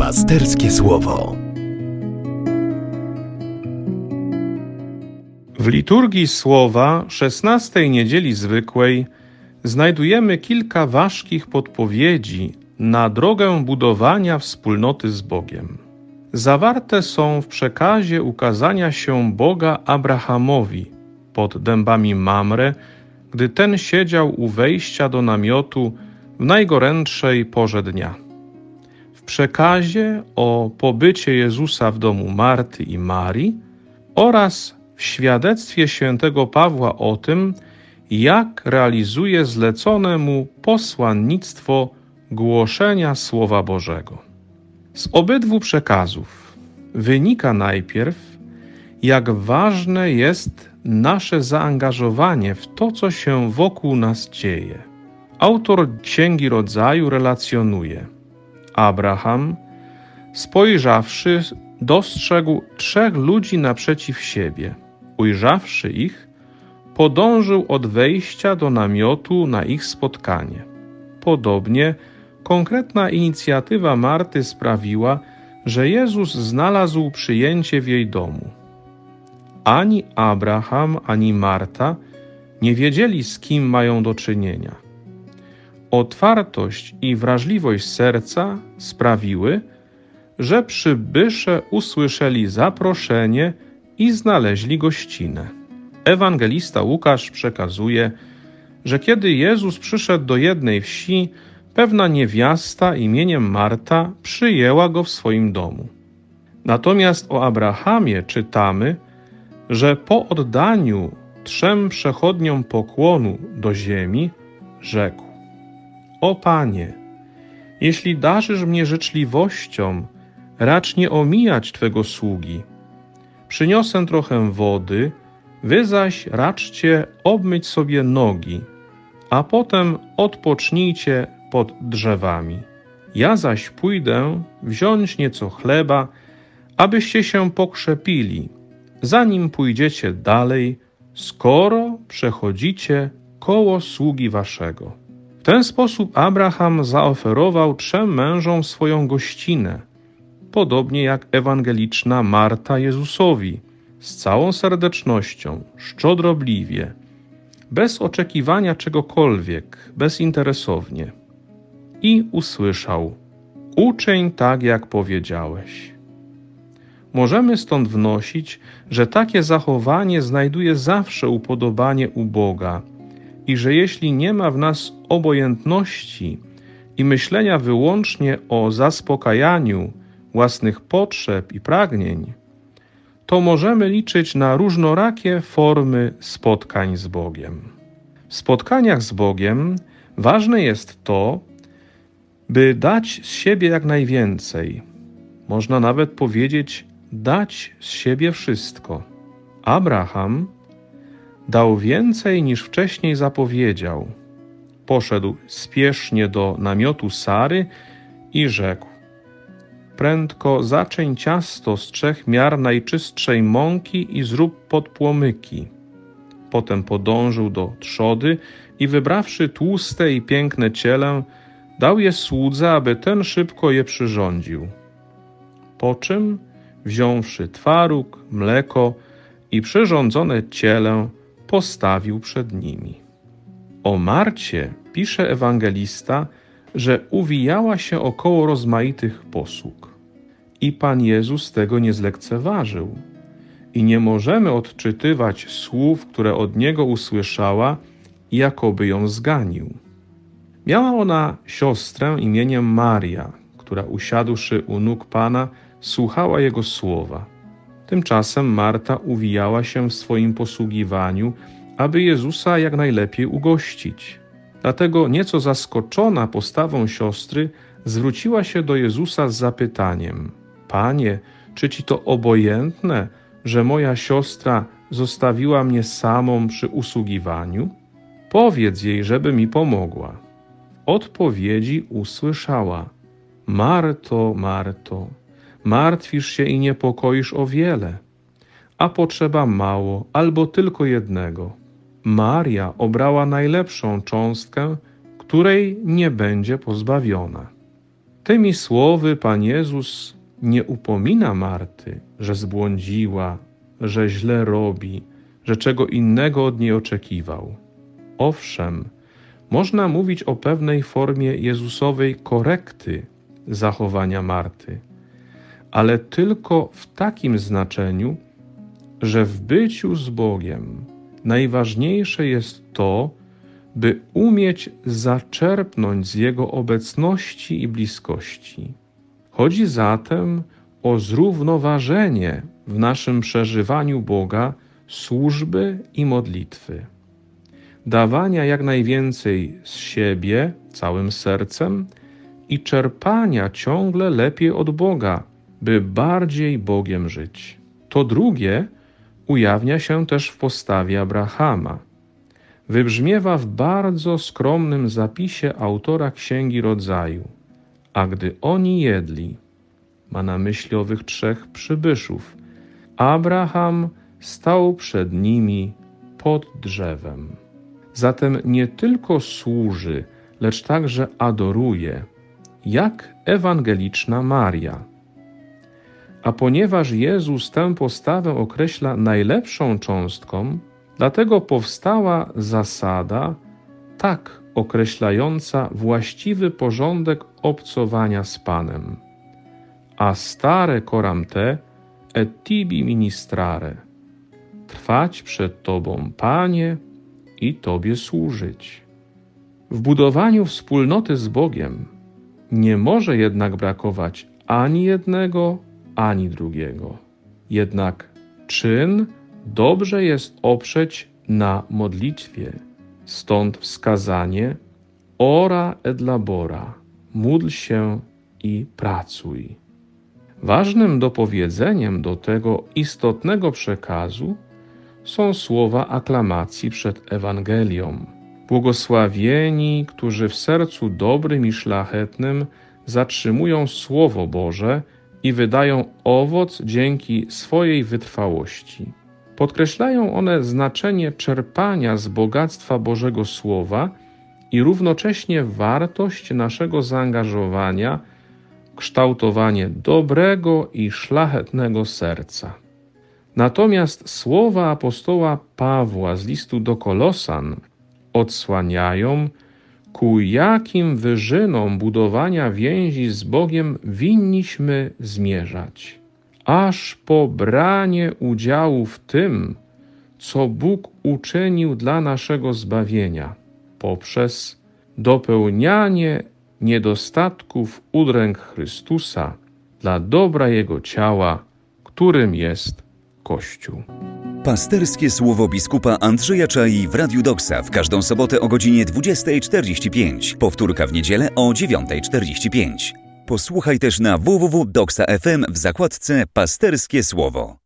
Pasterskie Słowo. W liturgii Słowa 16 niedzieli zwykłej znajdujemy kilka ważkich podpowiedzi na drogę budowania wspólnoty z Bogiem. Zawarte są w przekazie ukazania się Boga Abrahamowi pod dębami Mamre, gdy ten siedział u wejścia do namiotu w najgorętszej porze dnia. W przekazie o pobycie Jezusa w domu Marty i Marii oraz w świadectwie świętego Pawła o tym, jak realizuje zlecone mu posłannictwo głoszenia Słowa Bożego. Z obydwu przekazów wynika najpierw, jak ważne jest nasze zaangażowanie w to, co się wokół nas dzieje. Autor Księgi Rodzaju relacjonuje: Abraham, spojrzawszy, dostrzegł 3 ludzi naprzeciw siebie. Ujrzawszy ich, podążył od wejścia do namiotu na ich spotkanie. Podobnie konkretna inicjatywa Marty sprawiła, że Jezus znalazł przyjęcie w jej domu. Ani Abraham, ani Marta nie wiedzieli, z kim mają do czynienia. Otwartość i wrażliwość serca sprawiły, że przybysze usłyszeli zaproszenie i znaleźli gościnę. Ewangelista Łukasz przekazuje, że kiedy Jezus przyszedł do jednej wsi, pewna niewiasta imieniem Marta przyjęła go w swoim domu. Natomiast o Abrahamie czytamy, że po oddaniu 3 przechodniom pokłonu do ziemi rzekł: O Panie, jeśli darzysz mnie życzliwością, racz nie omijać Twego sługi. Przyniosę trochę wody, wy zaś raczcie obmyć sobie nogi, a potem odpocznijcie pod drzewami. Ja zaś pójdę wziąć nieco chleba, abyście się pokrzepili, zanim pójdziecie dalej, skoro przechodzicie koło sługi waszego. W ten sposób Abraham zaoferował 3 mężom swoją gościnę, podobnie jak ewangeliczna Marta Jezusowi, z całą serdecznością, szczodrobliwie, bez oczekiwania czegokolwiek, bezinteresownie. I usłyszał: uczyń tak, jak powiedziałeś. Możemy stąd wnosić, że takie zachowanie znajduje zawsze upodobanie u Boga i że jeśli nie ma w nas obojętności i myślenia wyłącznie o zaspokajaniu własnych potrzeb i pragnień, to możemy liczyć na różnorakie formy spotkań z Bogiem. W spotkaniach z Bogiem ważne jest to, by dać z siebie jak najwięcej. Można nawet powiedzieć, dać z siebie wszystko. Abraham dał więcej niż wcześniej zapowiedział. Poszedł spiesznie do namiotu Sary i rzekł: prędko zaczeń ciasto z 3 miar najczystszej mąki i zrób podpłomyki. Potem podążył do trzody i wybrawszy tłuste i piękne cielę, dał je słudze, aby ten szybko je przyrządził. Po czym, wziąwszy twaróg, mleko i przyrządzone cielę, postawił przed nimi. O Marcie pisze ewangelista, że uwijała się około rozmaitych posług. I Pan Jezus tego nie zlekceważył. I nie możemy odczytywać słów, które od Niego usłyszała, jakoby ją zganił. Miała ona siostrę imieniem Maria, która usiadłszy u nóg Pana, słuchała Jego słowa. Tymczasem Marta uwijała się w swoim posługiwaniu, aby Jezusa jak najlepiej ugościć. Dlatego nieco zaskoczona postawą siostry zwróciła się do Jezusa z zapytaniem: Panie, czy Ci to obojętne, że moja siostra zostawiła mnie samą przy usługiwaniu? Powiedz jej, żeby mi pomogła. W odpowiedzi usłyszała: Marto, Marto, martwisz się i niepokoisz o wiele, a potrzeba mało albo tylko jednego. Maria obrała najlepszą cząstkę, której nie będzie pozbawiona. Tymi słowy Pan Jezus nie upomina Marty, że zbłądziła, że źle robi, że czego innego od niej oczekiwał. Owszem, można mówić o pewnej formie Jezusowej korekty zachowania Marty, ale tylko w takim znaczeniu, że w byciu z Bogiem najważniejsze jest to, by umieć zaczerpnąć z Jego obecności i bliskości. Chodzi zatem o zrównoważenie w naszym przeżywaniu Boga służby i modlitwy, dawania jak najwięcej z siebie całym sercem i czerpania ciągle lepiej od Boga, by bardziej Bogiem żyć. To drugie ujawnia się też w postawie Abrahama. Wybrzmiewa w bardzo skromnym zapisie autora Księgi Rodzaju. A gdy oni jedli, ma na myśli owych trzech przybyszów, Abraham stał przed nimi pod drzewem. Zatem nie tylko służy, lecz także adoruje, jak ewangeliczna Maria. A ponieważ Jezus tę postawę określa najlepszą cząstką, dlatego powstała zasada tak określająca właściwy porządek obcowania z Panem. A stare coram te et tibi ministrare. Trwać przed Tobą, Panie, i Tobie służyć. W budowaniu wspólnoty z Bogiem nie może jednak brakować ani jednego, ani drugiego. Jednak czyn dobrze jest oprzeć na modlitwie. Stąd wskazanie ora et labora, módl się i pracuj. Ważnym dopowiedzeniem do tego istotnego przekazu są słowa aklamacji przed Ewangelią. Błogosławieni, którzy w sercu dobrym i szlachetnym zatrzymują Słowo Boże i wydają owoc dzięki swojej wytrwałości. Podkreślają one znaczenie czerpania z bogactwa Bożego Słowa i równocześnie wartość naszego zaangażowania w kształtowanie dobrego i szlachetnego serca. Natomiast słowa apostoła Pawła z listu do Kolosan odsłaniają, ku jakim wyżynom budowania więzi z Bogiem winniśmy zmierzać, aż po branie udziału w tym, co Bóg uczynił dla naszego zbawienia, poprzez dopełnianie niedostatków udręk Chrystusa dla dobra Jego ciała, którym jest Kościół. Pasterskie słowo biskupa Andrzeja Czai w Radiu Doksa w każdą sobotę o godzinie 20:45. Powtórka w niedzielę o 9:45. Posłuchaj też na www.doksa.fm w zakładce Pasterskie Słowo.